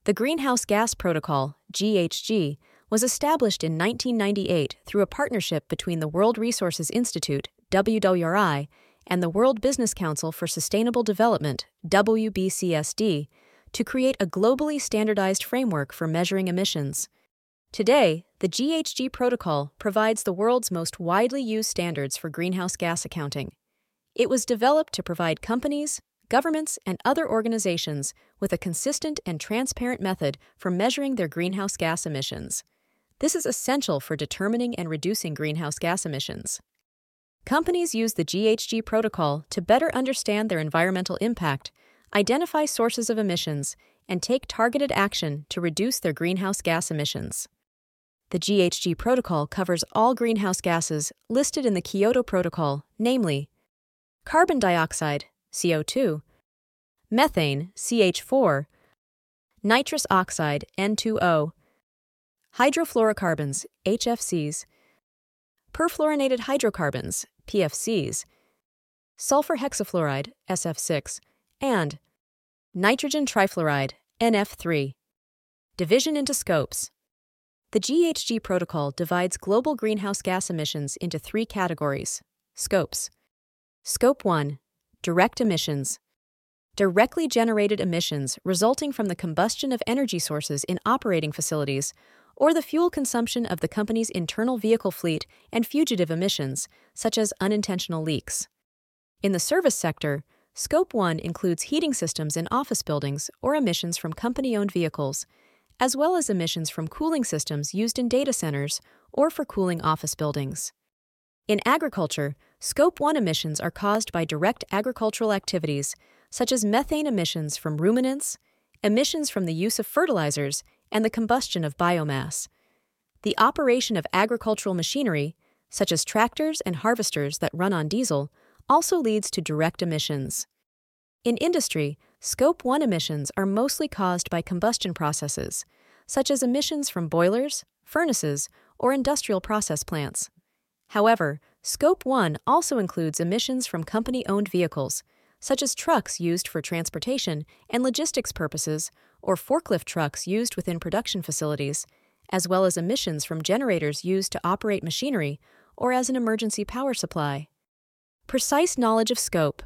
The Greenhouse Gas Protocol, GHG, was established in 1998 through a partnership between the World Resources Institute, WRI, and the World Business Council for Sustainable Development, WBCSD, to create a globally standardized framework for measuring emissions. Today, the GHG Protocol provides the world's most widely used standards for greenhouse gas accounting. It was developed to provide companies, governments, and other organizations with a consistent and transparent method for measuring their greenhouse gas emissions. This is essential for determining and reducing greenhouse gas emissions. Companies use the GHG Protocol to better understand their environmental impact, identify sources of emissions, and take targeted action to reduce their greenhouse gas emissions. The GHG Protocol covers all greenhouse gases listed in the Kyoto Protocol, namely carbon dioxide, CO2, methane, CH4, nitrous oxide, N2O, hydrofluorocarbons, HFCs, perfluorinated hydrocarbons, PFCs, sulfur hexafluoride, SF6, and nitrogen trifluoride, NF3. Division into scopes. The GHG Protocol divides global greenhouse gas emissions into three categories. Scopes. Scope 1. Direct emissions. Directly generated emissions resulting from the combustion of energy sources in operating facilities or the fuel consumption of the company's internal vehicle fleet and fugitive emissions, such as unintentional leaks. In the service sector, Scope 1 includes heating systems in office buildings or emissions from company-owned vehicles, as well as emissions from cooling systems used in data centers or for cooling office buildings. In agriculture, Scope 1 emissions are caused by direct agricultural activities, such as methane emissions from ruminants, emissions from the use of fertilizers, and the combustion of biomass. The operation of agricultural machinery, such as tractors and harvesters that run on diesel, also leads to direct emissions. In industry, Scope 1 emissions are mostly caused by combustion processes, such as emissions from boilers, furnaces, or industrial process plants. However, Scope 1 also includes emissions from company-owned vehicles, such as trucks used for transportation and logistics purposes, or forklift trucks used within production facilities, as well as emissions from generators used to operate machinery or as an emergency power supply. Precise knowledge of scope.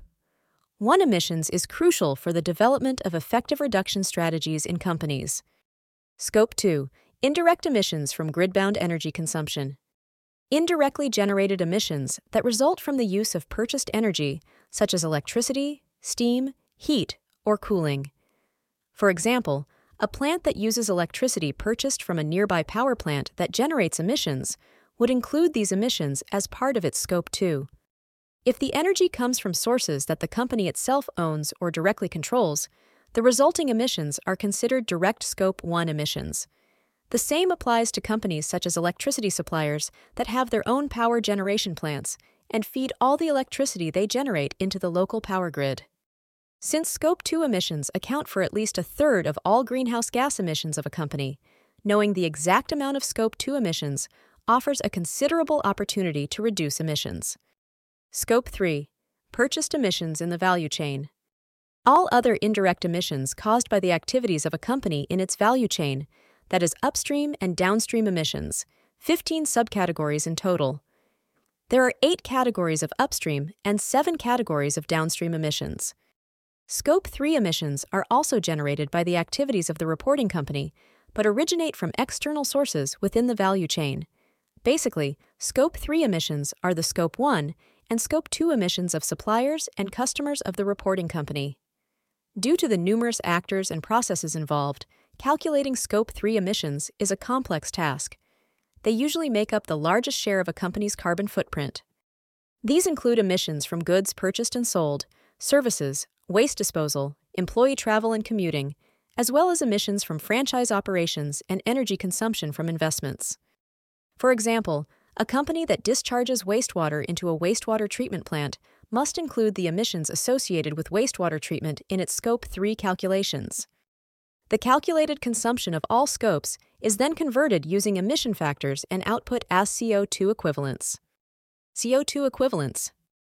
1 emissions is crucial for the development of effective reduction strategies in companies. Scope 2. Indirect emissions from grid-bound energy consumption. Indirectly generated emissions that result from the use of purchased energy, such as electricity, steam, heat, or cooling. For example, a plant that uses electricity purchased from a nearby power plant that generates emissions would include these emissions as part of its Scope 2. If the energy comes from sources that the company itself owns or directly controls, the resulting emissions are considered direct Scope 1 emissions. The same applies to companies such as electricity suppliers that have their own power generation plants and feed all the electricity they generate into the local power grid. Since Scope 2 emissions account for at least a third of all greenhouse gas emissions of a company, knowing the exact amount of Scope 2 emissions offers a considerable opportunity to reduce emissions. Scope 3. Purchased emissions in the value chain. All other indirect emissions caused by the activities of a company in its value chain, that is upstream and downstream emissions, 15 subcategories in total. There are 8 categories of upstream and 7 categories of downstream emissions. Scope 3 emissions are also generated by the activities of the reporting company, but originate from external sources within the value chain. Basically, Scope 3 emissions are the Scope 1 and Scope 2 emissions of suppliers and customers of the reporting company. Due to the numerous actors and processes involved, calculating Scope 3 emissions is a complex task. They usually make up the largest share of a company's carbon footprint. These include emissions from goods purchased and sold, services, waste disposal, employee travel and commuting, as well as emissions from franchise operations and energy consumption from investments. For example, a company that discharges wastewater into a wastewater treatment plant must include the emissions associated with wastewater treatment in its Scope 3 calculations. The calculated consumption of all scopes is then converted using emission factors and output as CO2 equivalents. CO2 equivalents.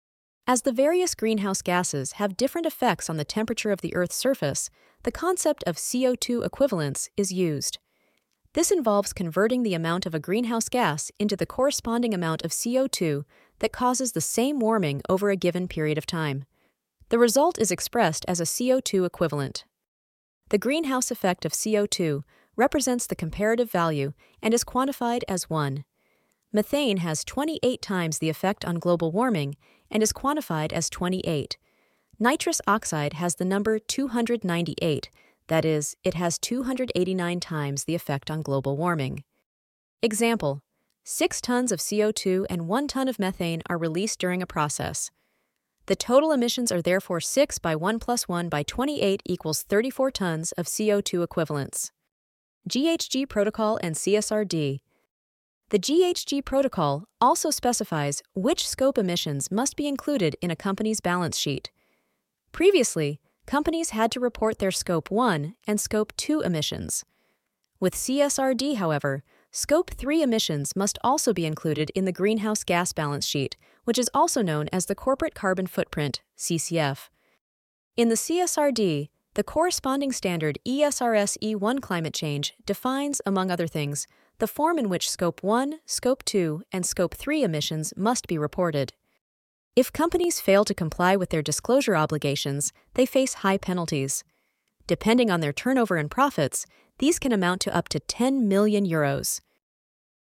As the various greenhouse gases have different effects on the temperature of the Earth's surface, the concept of CO2 equivalence is used. This involves converting the amount of a greenhouse gas into the corresponding amount of CO2 that causes the same warming over a given period of time. The result is expressed as a CO2 equivalent. The greenhouse effect of CO2 represents the comparative value and is quantified as 1. Methane has 28 times the effect on global warming and is quantified as 28. Nitrous oxide has the number 298, that is, it has 289 times the effect on global warming. Example: 6 tons of CO2 and 1 ton of methane are released during a process. The total emissions are therefore 6 by 1 plus 1 by 28 equals 34 tons of CO2 equivalents. GHG Protocol and CSRD. The GHG Protocol also specifies which scope emissions must be included in a company's balance sheet. Previously, companies had to report their Scope 1 and Scope 2 emissions. With CSRD, however, Scope 3 emissions must also be included in the greenhouse gas balance sheet, which is also known as the Corporate Carbon Footprint, CCF. In the CSRD, the corresponding standard ESRS E1 climate change defines, among other things, the form in which Scope 1, Scope 2, and Scope 3 emissions must be reported. If companies fail to comply with their disclosure obligations, they face high penalties. Depending on their turnover and profits, these can amount to up to 10 million euros.